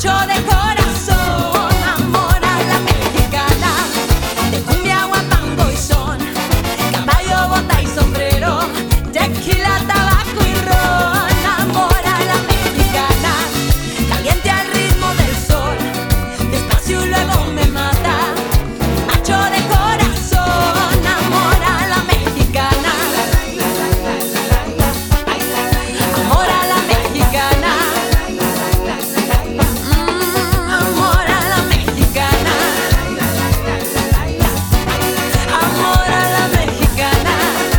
macho de corazón, amor a la mexicana, de cumbia, guapango y son, caballo, bota y sombrero, tequila, tabaco y ron. Amor a la mexicana, caliente al ritmo del sol, despacio y luego me mata, macho de corazón, amor a la mexicana, amor a la mexicana, amor a la mexicana, amor a la mexicana.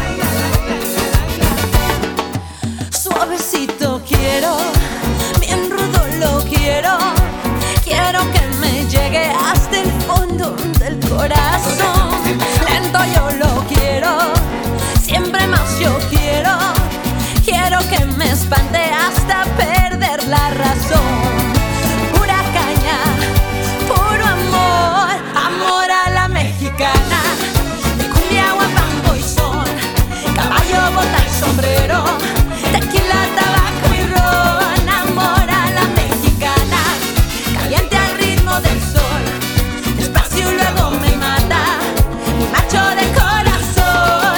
Suavecito quiero, bien rudo lo quiero, quiero que me llegue hasta el fondo del corazón. Lento yo lo quiero, siempre más yo quiero, quiero que me espante hasta perder la razón. Pura caña, puro amor, amor a la mexicana, de cumbia, guapango y son, caballo, bota y sombrero, tequila, tabaco y ron. Amor a la mexicana, caliente al ritmo del sol, despacio y luego me mata, mi macho de corazón.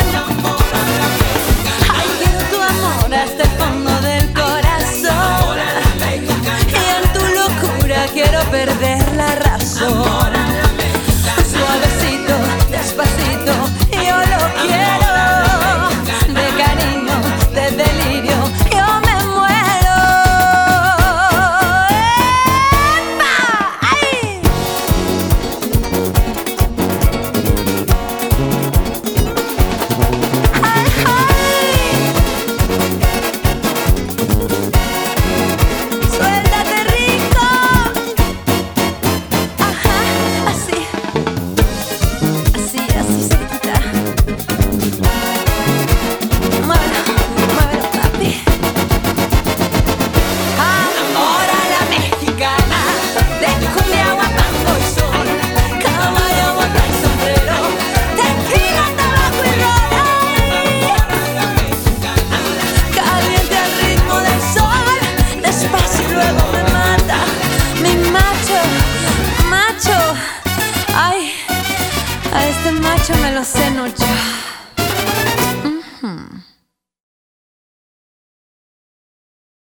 Ay, quiero tu amor hasta el fondo del corazón, y en tu locura quiero perder la razón.